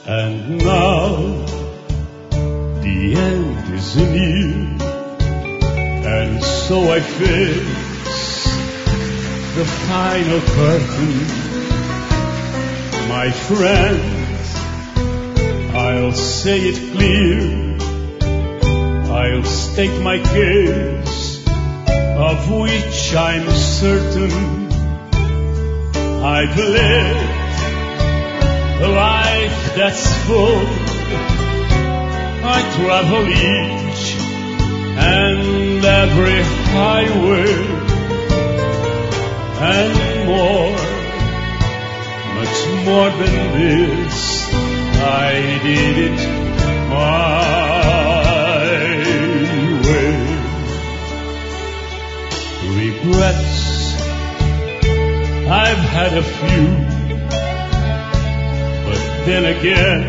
And now the end is near, and so I face the final curtain. My friends, I'll say it clear, I'll state my case, of which I'm certain. I've lived a life that's full. I travel each and every highway, and more, much more than this, I did it my way. Regrets, I've had a few, but then again,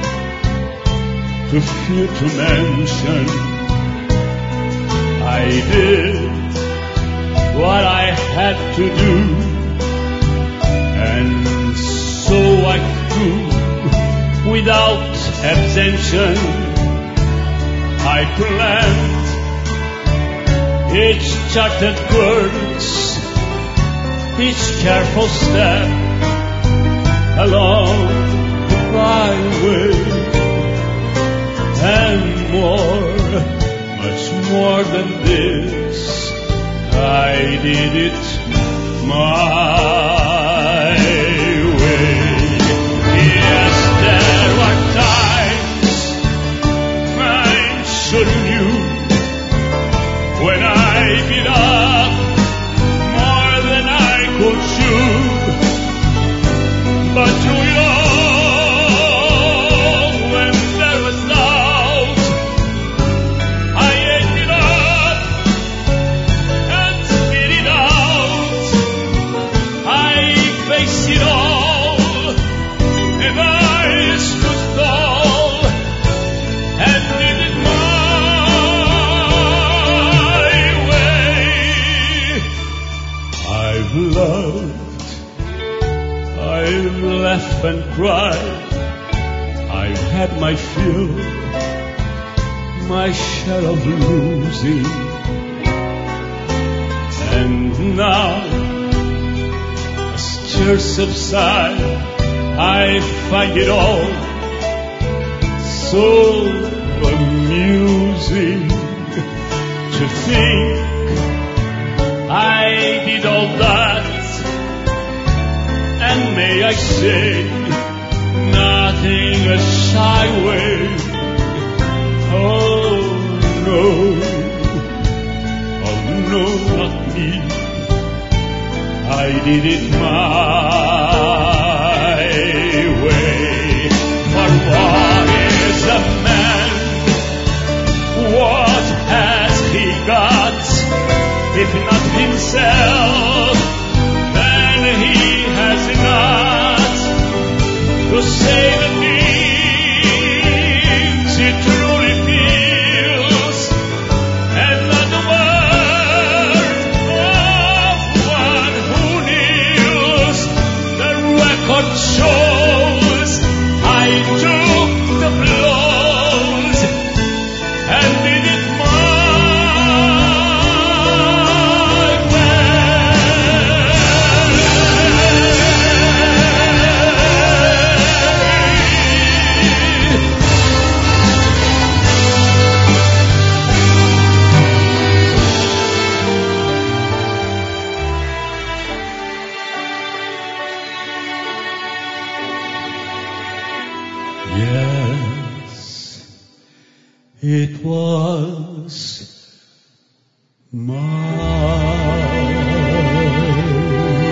too few to mention. I did what I had to do, and so I could, without abstention, I planned each charted course, each careful step along the byway, and more, much more than this, I did it my way. Yes, there were times, I'm sure you knew, when I beat up more than I could chew, but through it all, when there was doubt, I ate it up and spit it out. I faced it all, and I stood tall and did it my way. I've loved, I've laughed and cried, I've had my fill, my share of losing, and now, as tears subside, I find it all so amusing to think I did all that, and may I say, nothing a shy way. Oh no, not me. I did it my way. For what is a man? What has he got? If not himself, then he has not to say the things he truly feels, and not the word of one who kneels. The record shows I took the blows and did it my Yes, it was mine.